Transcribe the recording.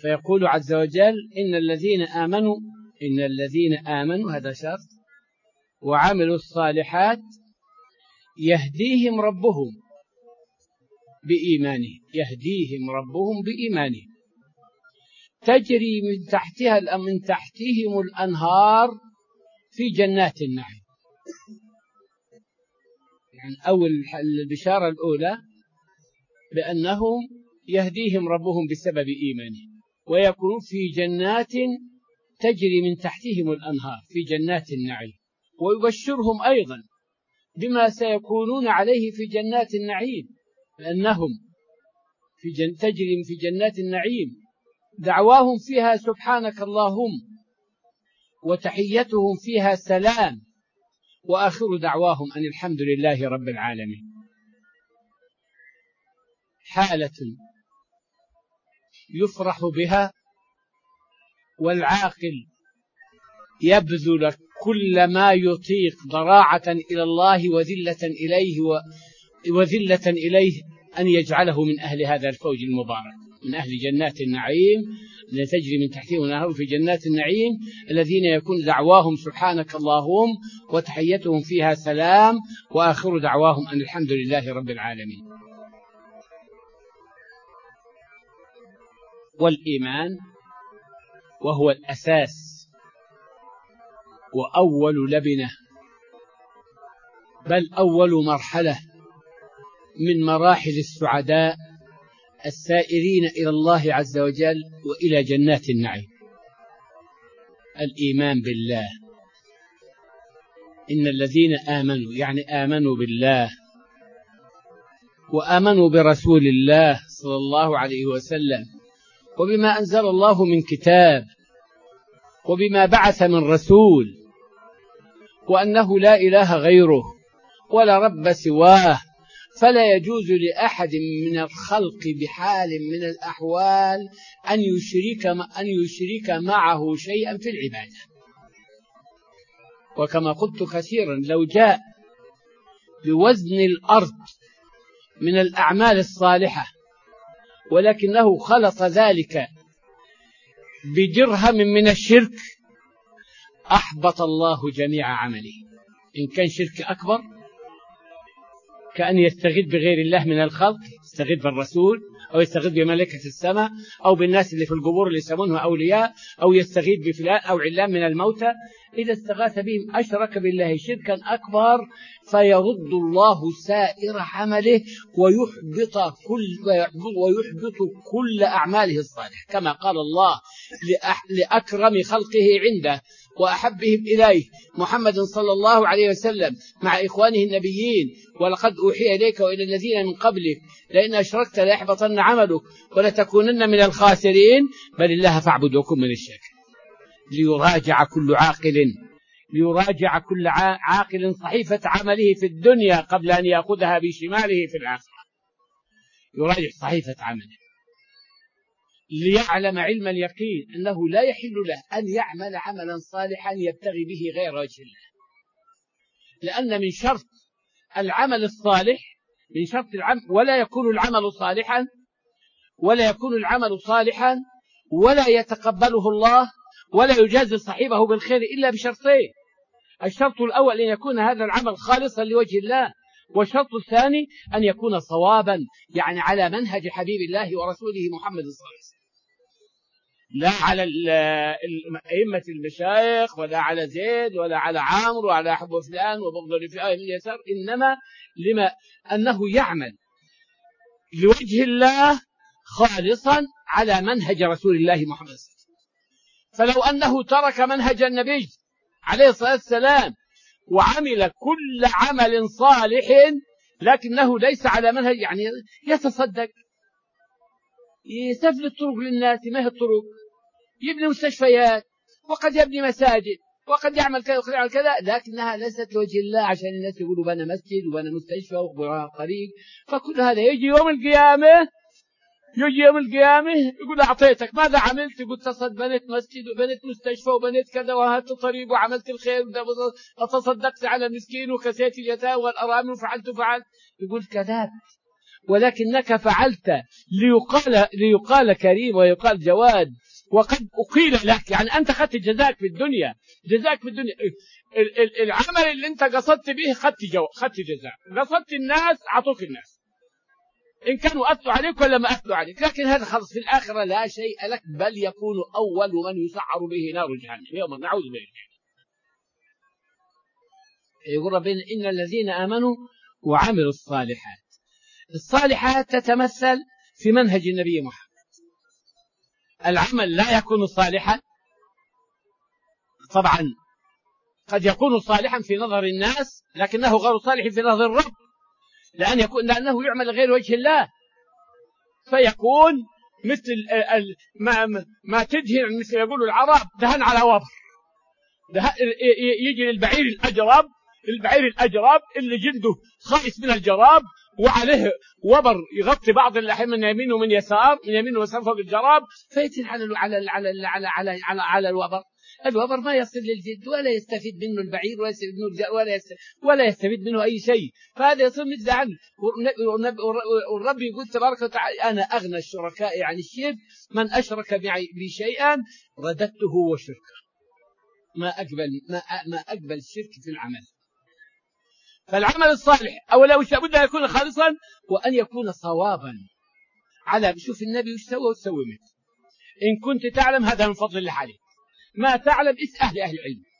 فيقول عز وجل إن الذين آمنوا هذا شرط وعملوا الصالحات يهديهم ربهم بإيمانهم تجري من تحتهم الأنهار في جنات النعيم. يعني أول البشارة الأولى بأنهم يهديهم ربهم بسبب إيمانهم ويكونون في جنات تجري من تحتهم الأنهار في جنات النعيم، ويبشرهم أيضا بما سيكونون عليه في جنات النعيم، لأنهم تجري في جنات النعيم دعواهم فيها سبحانك اللهم وتحيتهم فيها سلام وآخر دعواهم أن الحمد لله رب العالمين. حالة يفرح بها، والعاقل يبذل كل ما يطيق ضراعة إلى الله وذلة إليه أن يجعله من أهل هذا الفوج المبارك، من أهل جنات النعيم التي تجري من تحتهم الأنهار في جنات النعيم، الذين يكون دعواهم سبحانك اللهم وتحيتهم فيها سلام وآخر دعواهم أن الحمد لله رب العالمين. والإيمان وهو الأساس وأول لبنة، بل أول مرحلة من مراحل السعداء السائرين إلى الله عز وجل وإلى جنات النعيم. الإيمان بالله. إن الذين آمنوا يعني آمنوا بالله وآمنوا برسول الله صلى الله عليه وسلم وبما أنزل الله من كتاب وبما بعث من رسول، وأنه لا إله غيره ولا رب سواه، فلا يجوز لأحد من الخلق بحال من الأحوال أن يشرك معه شيئا في العبادة. وكما قلت كثيرا، لو جاء بوزن الأرض من الأعمال الصالحة ولكنه خلط ذلك بدرهم من الشرك أحبط الله جميع عمله. إن كان شرك أكبر كأن يستغيث بغير الله من الخلق، يستغيث بالرسول أو يستغيث بملائكة السماء أو بالناس اللي في القبور اللي يسمونها أولياء، أو يستغيث بفلان أو علان من الموتى، إذا استغاث بهم أشرك بالله شركا أكبر فيرد الله سائر عمله ويحبط كل أعماله الصالحة، كما قال الله لأكرم خلقه عنده وأحبهم إليه محمد صلى الله عليه وسلم مع إخوانه النبيين: ولقد أوحي إليك وإلى الذين من قبلك لئن أشركت ليحبطن عملك ولتكونن من الخاسرين بل الله فاعبد وكن من الشاكرين. ليراجع كل عاقل صحيفة عمله في الدنيا قبل أن يأخذها بشماله في الآخرة. يراجع صحيفة عمله ليعلم علم اليقين أنه لا يحل له أن يعمل عملا صالحا يبتغي به غير وجه الله، لأن من شرط العمل الصالح ولا يكون العمل صالحا ولا يتقبله الله ولا يجازي صاحبه بالخير إلا بشرطين: الشرط الأول أن يكون هذا العمل خالصا لوجه الله، والشرط الثاني أن يكون صوابا، يعني على منهج حبيب الله ورسوله محمد صلى الله عليه وسلم، لا على أئمة المشايخ ولا على زيد ولا على عمرو ولا حب فلان وبغض لفئة من اليسار، إنما لما أنه يعمل لوجه الله خالصا على منهج رسول الله محمد صلى الله عليه وسلم. فلو أنه ترك منهج النبي عليه الصلاة والسلام وعمل كل عمل صالح لكنه ليس على منهج، يعني يتصدق، يسفل الطرق للناس، ما هي الطرق، يبني مستشفيات وقد يبني مساجد وقد يعمل كذا وقد يعمل كذا، لكنها ليست لوجه الله عشان الناس يقولوا بنى مسجد وبنى مستشفى وبنى طريق. فكل هذا يجي يوم القيامة يقول أعطيتك ماذا عملت؟ يقول بنيت مسجد وبنيت مستشفى وبنيت كذا وهات طريق وعملت الخير وتصدقت على المسكين وكسيت اليتامى والأرامل وفعلت. يقول كذاب. ولكنك فعلت ليقال كريم ويقال جواد، وقد أقيل لك، يعني أنت خدت جزاك في الدنيا. العمل اللي أنت قصدت به خدت جزاء، قصدت الناس عطوك الناس، إن كانوا أثوا عليك ولا ما أثوا عليك، لكن هذا خلص في الآخرة لا شيء لك، بل يكون أول من يسعر به نار جهنم يوم نعوذ بالله. يقول ربنا إن الذين آمنوا وعملوا الصالحات. الصالحات تتمثل في منهج النبي محمد. العمل لا يكون صالحا، طبعا قد يكون صالحا في نظر الناس لكنه غير صالح في نظر الرب، لأنه يعمل غير وجه الله، فيكون مثل ما تدهن، مثل يقولوا العرب دهن على وبر. يجي للبعير الأجرب اللي جلده خائس من الجراب وعليه وبر يغطي بعض اللحم من يمين ومن يسار، من يمين ويسار فوق الجراب، فيتن على الوبر ما يصل للجلد ولا يستفيد منه البعير ولا يستفيد منه أي شيء، فهذا يصير مثل عنه. والرب يقول تبارك وتعالى أنا أغنى الشركاء عن الشرك، من أشرك بي شيئا رددته وشركه. ما أقبل الشرك في العمل. فالعمل الصالح أولا وش لابد أن يكون خالصا وأن يكون صوابا على شوف النبي وش سوى وتسوي مثل. إن كنت تعلم هذا من فضل الله عليك، ما تعلم اسأل أهل العلم.